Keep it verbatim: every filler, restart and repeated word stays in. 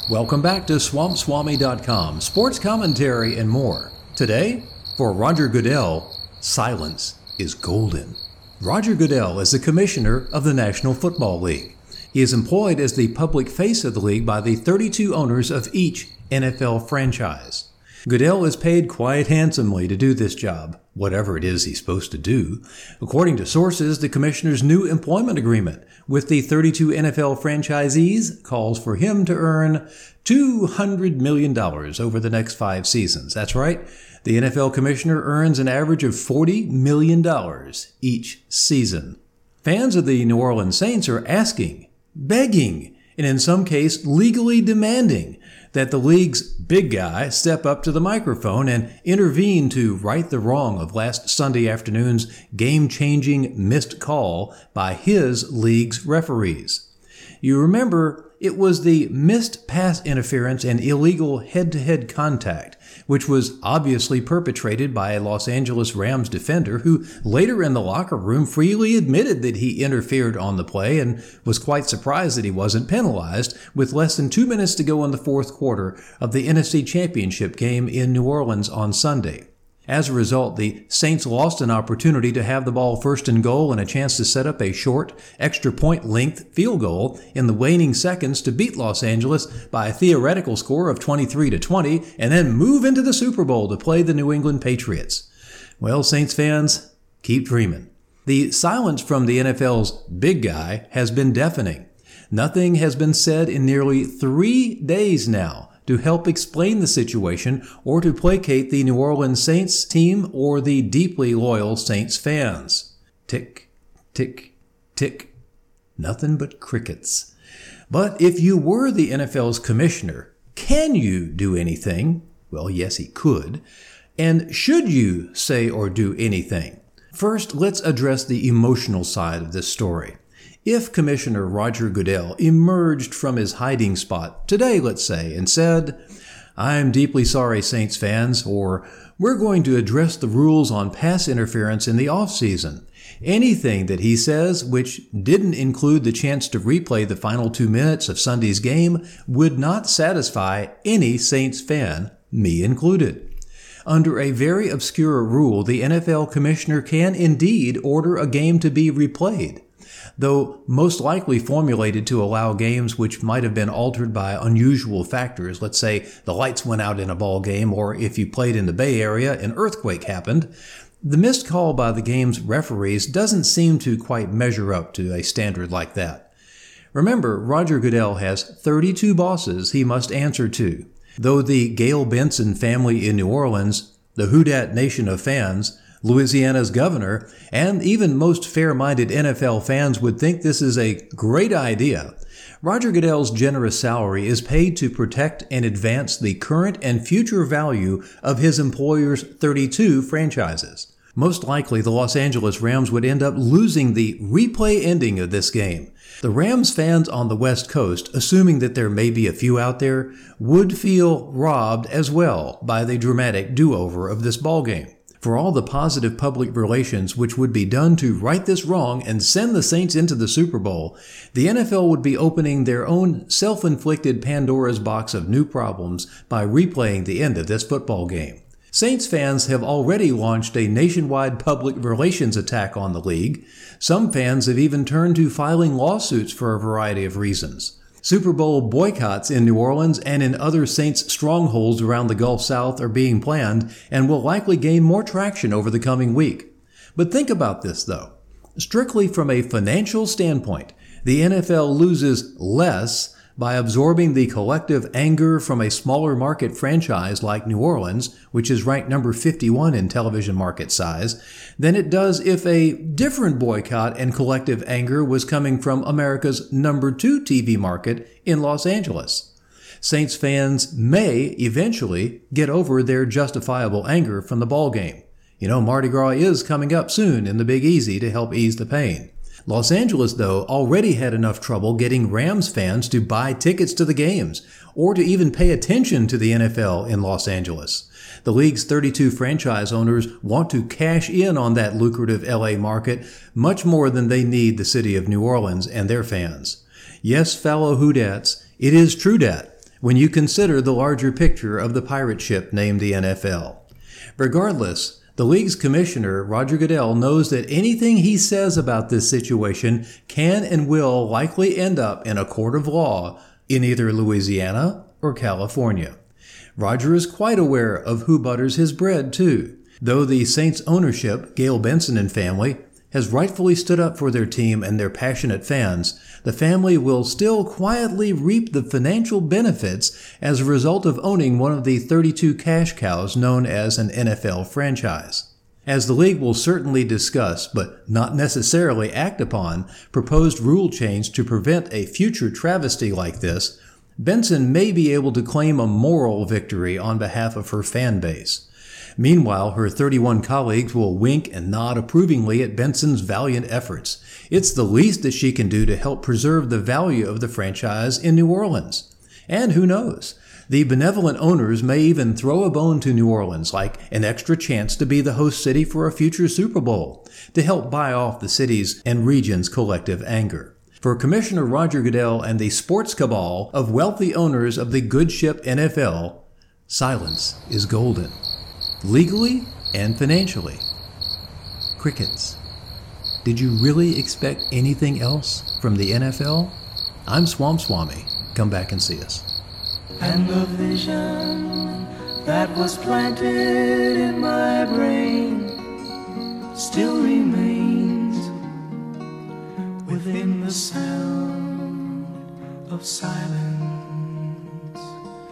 Welcome back to Swamp Swami dot com, sports commentary and more. Today, for Roger Goodell, silence is golden. Roger Goodell is the commissioner of the National Football League. He is employed as the public face of the league by the thirty-two owners of each N F L franchise. Goodell is paid quite handsomely to do this job, whatever it is he's supposed to do. According to sources, the commissioner's new employment agreement with the thirty-two N F L franchisees calls for him to earn two hundred million dollars over the next five seasons. That's right, the N F L commissioner earns an average of forty million dollars each season. Fans of the New Orleans Saints are asking, begging, and in some case legally demanding that the league's big guy step up to the microphone and intervene to right the wrong of last Sunday afternoon's game-changing missed call by his league's referees. You remember, it was the missed pass interference and illegal head-to-head contact, which was obviously perpetrated by a Los Angeles Rams defender who later in the locker room freely admitted that he interfered on the play and was quite surprised that he wasn't penalized with less than two minutes to go in the fourth quarter of the N F C Championship game in New Orleans on Sunday. As a result, the Saints lost an opportunity to have the ball first and goal and a chance to set up a short, extra point length field goal in the waning seconds to beat Los Angeles by a theoretical score of twenty-three to twenty and then move into the Super Bowl to play the New England Patriots. Well, Saints fans, keep dreaming. The silence from the N F L's big guy has been deafening. Nothing has been said in nearly three days now to help explain the situation or to placate the New Orleans Saints team or the deeply loyal Saints fans. Tick, tick, tick. Nothing but crickets. But if you were the N F L's commissioner, can you do anything? Well, yes, he could. And should you say or do anything? First, let's address the emotional side of this story. If Commissioner Roger Goodell emerged from his hiding spot today, let's say, and said, "I'm deeply sorry, Saints fans," or "We're going to address the rules on pass interference in the offseason," anything that he says which didn't include the chance to replay the final two minutes of Sunday's game would not satisfy any Saints fan, me included. Under a very obscure rule, the N F L commissioner can indeed order a game to be replayed, though most likely formulated to allow games which might have been altered by unusual factors. Let's say the lights went out in a ball game, or if you played in the Bay Area, an earthquake happened. The missed call by the game's referees doesn't seem to quite measure up to a standard like that. Remember, Roger Goodell has thirty-two bosses he must answer to. Though the Gayle Benson family in New Orleans, the Who Dat Nation of fans, Louisiana's governor, and even most fair-minded N F L fans would think this is a great idea, Roger Goodell's generous salary is paid to protect and advance the current and future value of his employer's thirty-two franchises. Most likely, the Los Angeles Rams would end up losing the replay ending of this game. The Rams fans on the West Coast, assuming that there may be a few out there, would feel robbed as well by the dramatic do-over of this ballgame. For all the positive public relations which would be done to right this wrong and send the Saints into the Super Bowl, the N F L would be opening their own self-inflicted Pandora's box of new problems by replaying the end of this football game. Saints fans have already launched a nationwide public relations attack on the league. Some fans have even turned to filing lawsuits for a variety of reasons. Super Bowl boycotts in New Orleans and in other Saints strongholds around the Gulf South are being planned and will likely gain more traction over the coming week. But think about this, though. Strictly from a financial standpoint, the N F L loses less by absorbing the collective anger from a smaller market franchise like New Orleans, which is ranked number fifty-one in television market size, than it does if a different boycott and collective anger was coming from America's number two T V market in Los Angeles. Saints fans may eventually get over their justifiable anger from the ballgame. You know, Mardi Gras is coming up soon in the Big Easy to help ease the pain. Los Angeles, though, already had enough trouble getting Rams fans to buy tickets to the games or to even pay attention to the N F L in Los Angeles. The league's thirty-two franchise owners want to cash in on that lucrative L A market much more than they need the city of New Orleans and their fans. Yes, fellow Whodats, it is true dat. when you consider the larger picture of the pirate ship named the N F L. Regardless, the league's commissioner, Roger Goodell, knows that anything he says about this situation can and will likely end up in a court of law in either Louisiana or California. Roger is quite aware of who butters his bread, too. Though the Saints ownership, Gail Benson and family, has rightfully stood up for their team and their passionate fans, the family will still quietly reap the financial benefits as a result of owning one of the thirty-two cash cows known as an N F L franchise. As the league will certainly discuss, but not necessarily act upon, proposed rule change to prevent a future travesty like this, Benson may be able to claim a moral victory on behalf of her fan base. Meanwhile, her thirty-one colleagues will wink and nod approvingly at Benson's valiant efforts. It's the least that she can do to help preserve the value of the franchise in New Orleans. And who knows? The benevolent owners may even throw a bone to New Orleans, like an extra chance to be the host city for a future Super Bowl, to help buy off the city's and region's collective anger. For Commissioner Roger Goodell and the sports cabal of wealthy owners of the good ship N F L, silence is golden, legally and financially. Crickets. Did you really expect anything else from the N F L? I'm Swamp Swami. Come back and see us. And the vision that was planted in my brain still remains within the sound of silence.